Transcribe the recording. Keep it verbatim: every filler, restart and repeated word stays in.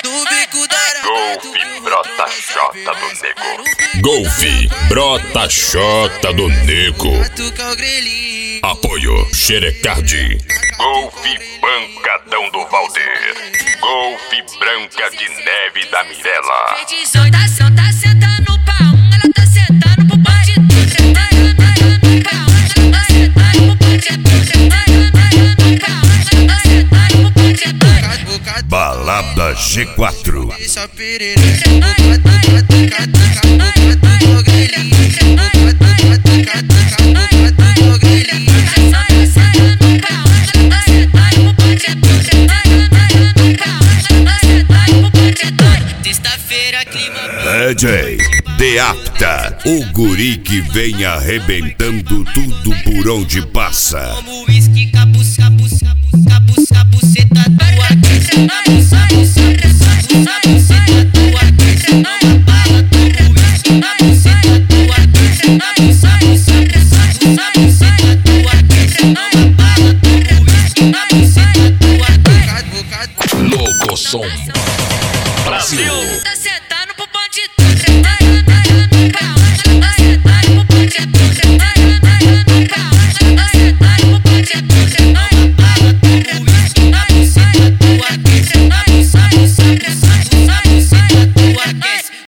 Golfe brota xota do nego. Golfe brota xota do nego. Apoio Xerecard. Golfe pancadão do Valder. Golfe branca de neve da Mirella. Tá sentando pra um, ela tá sentando pro bandido. Balada G quatro. D J Deapta, o guri que vem arrebentando tudo por onde passa. Como uísque, cabus, cabus, cabus, cabus, cabuceta tua. Cabus, cabus, cabus, cabus, cabuceta tua. Não bala, como uísque, cabuceta tua. Cabus, cabus, cabus, cabus, cabuceta tua. Não bala, como uísque, cabuceta tua. Logo som Brasil.